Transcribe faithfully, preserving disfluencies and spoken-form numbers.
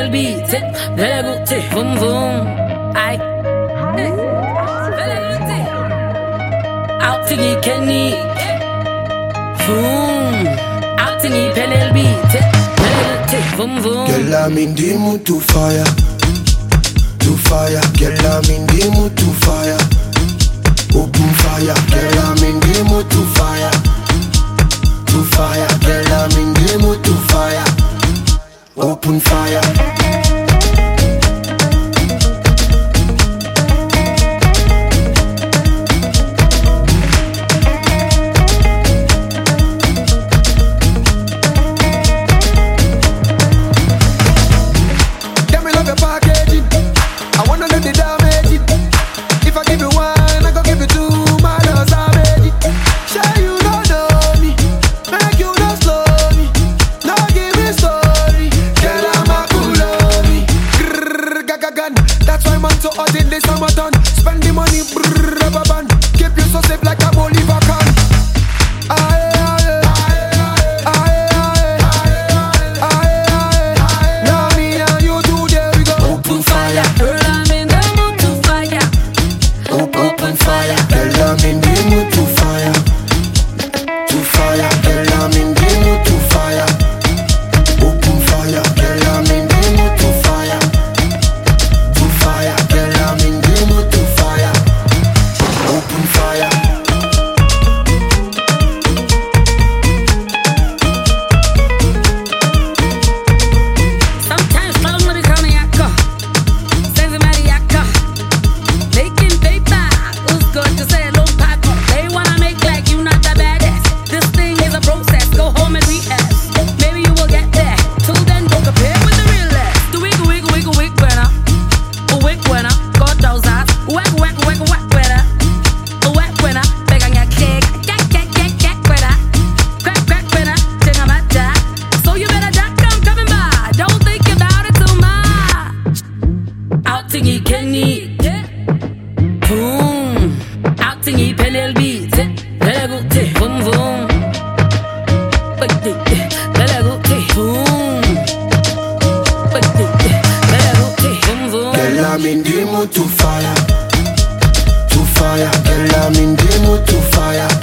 le beat, fais-le goûter, vroom vroom. Aïe, fais-le goûter. Out tingy Kenny, vroom. Out tingy, fais-le beat, fais-le goûter, vroom vroom. Girl, I'm in the mood to fire, to fire. Girl, I'm in the mood to fire, open fire. Girl, I'm in the mood to fire, to fire. Girl, I'm in the mood to fire, open fire. That's why man so hot in the summertime. Spend the money, brrrr, rubber band. Keep you so safe like a Bolivar can. Aye, aye, aye, aye, aye, aye, aye. Now me and you two, there we go. Open fire, girl, I'm in the mood to fire. Open fire, girl, I'm in the mood to fire, to fire. Girl, I'm in the mood to fire, open fire. Girl, I'm in the mood to fire, to fire. Girl, I'm in the mood to fire, open fire. Sometimes floating with a cognac, senza mariaca, making paper. Who's good to say low paco? They wanna make like you not the baddest. This thing is a process. Go home and react. Maybe you will get there. Till then, go compare with the real less. The wiggle, wiggle, wiggle, wiggle, winner. A wig winner. Go those eyes. Whack, whack, whack, whack, winner. A whack winner. Beg on your cake. Get, get, get, get, winner. Crack, crack, winner. Ting on my jack. So you better duck, I'm coming by. Don't think about it too much. Out tingy Kenny. Boom. Out tingy Pele beat. Let go take boom boom. Let go take boom. Let go take boom boom. Girl, I'm in the mood to fire, to fire. Girl, I'm in the mood to fire,